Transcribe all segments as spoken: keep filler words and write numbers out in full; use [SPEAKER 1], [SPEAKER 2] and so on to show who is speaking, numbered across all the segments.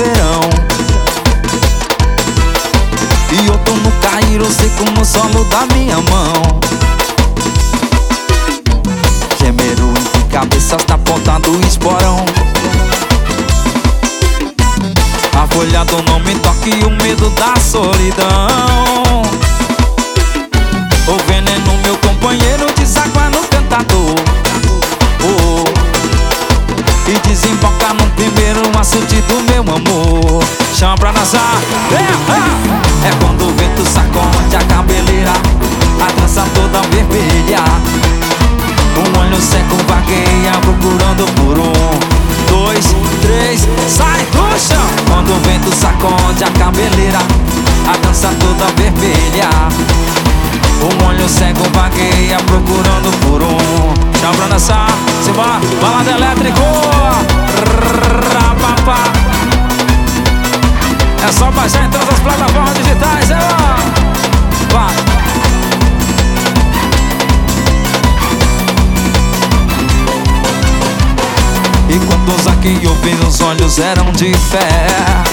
[SPEAKER 1] verão. E eu tô no Cairo seco no solo da minha mão. Gemeiro entre cabeças na ponta do esporão. A folha do nome toque e o medo da solidão. O veneno meu companheiro deságua no cantador. Oh, e desemboca no primeiro açude do meu amor. Chama pra dançar. É, é quando o vento sacode a cabeleira, a trança toda vermelha. Um olho seco vagueia procurando por um, dois, três, sai do chão. Quando o vento sacode a cabeleira, a dança toda vermelha. Um olho cego vagueia procurando por um. Chama pra dançar, simbora, balada elétrico. Rapapá. É só baixar em todas as plataformas digitais, é lá. Vai. E quantos aqui eu vi, os olhos eram de fé.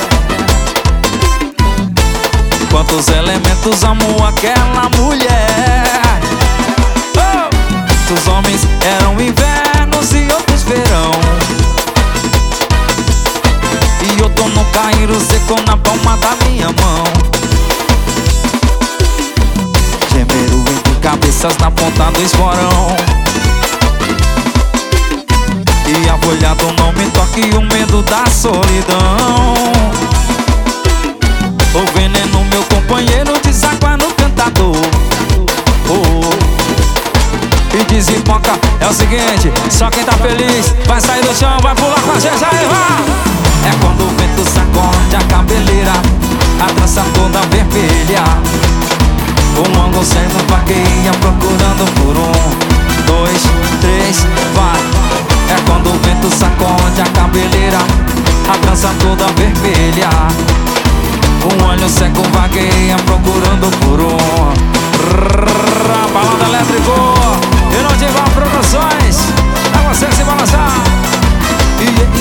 [SPEAKER 1] Quantos elementos amou aquela mulher. Oh! Muitos homens eram invernos e outros verão. E eu tô no Cairo seco na palma da minha mão. Gemeiro entre cabeças na ponta do esporão. E a folha do nome toque e o medo da solidão. O veneno meu companheiro deságua no cantador. Oh, e desemboca, é o seguinte, só quem tá feliz vai sair do chão, vai pular com a gente, aí vai. É quando o vento sacode a cabeleira, a trança toda vermelha. Um ângulo sendo vagueia procurando por um, dois, três, vai. É quando o vento sacode a cabeleira, a trança toda vermelha. Um olho seco vagueia procurando por um. Balada elétrico, e não de igual produções. É você se balançar. E,